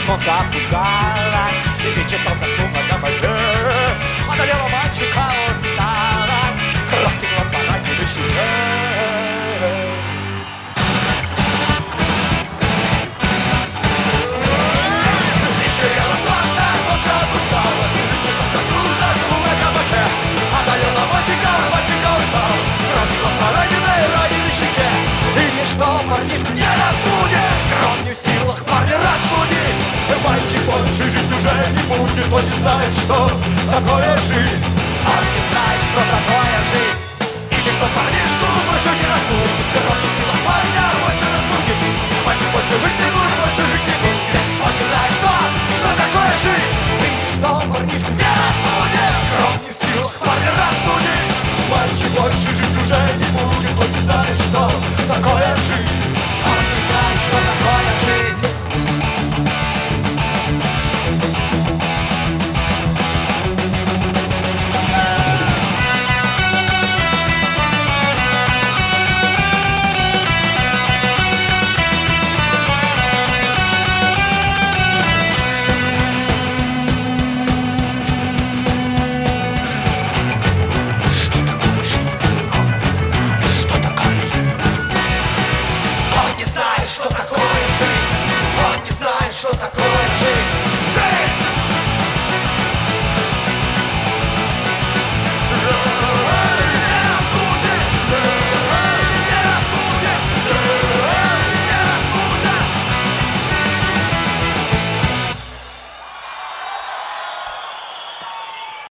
солнце опускалось, и вечер стал заснув на воде. Одолела мальчика усталость, кровь текла по раненой щеке. Вечерело солнце, солнце опускалось, и вечер стал заснув на кабаке. Одолела мальчика устал, кровь текла по раненой щеке. И ничто парнишку не разбудит, кровь не в силах парня разбудить. Мальчик больше жить уже не будет, он не знает, что такое жить. Он не знает, что такое жить. И ничто парнишку больше не разбудит, кровь не в силах парня больше разбудить. Мальчик больше жить не будет, больше жить не будет. Он не знает, что такое жить. И ничто парнишку не разбудит, кровь не в силах.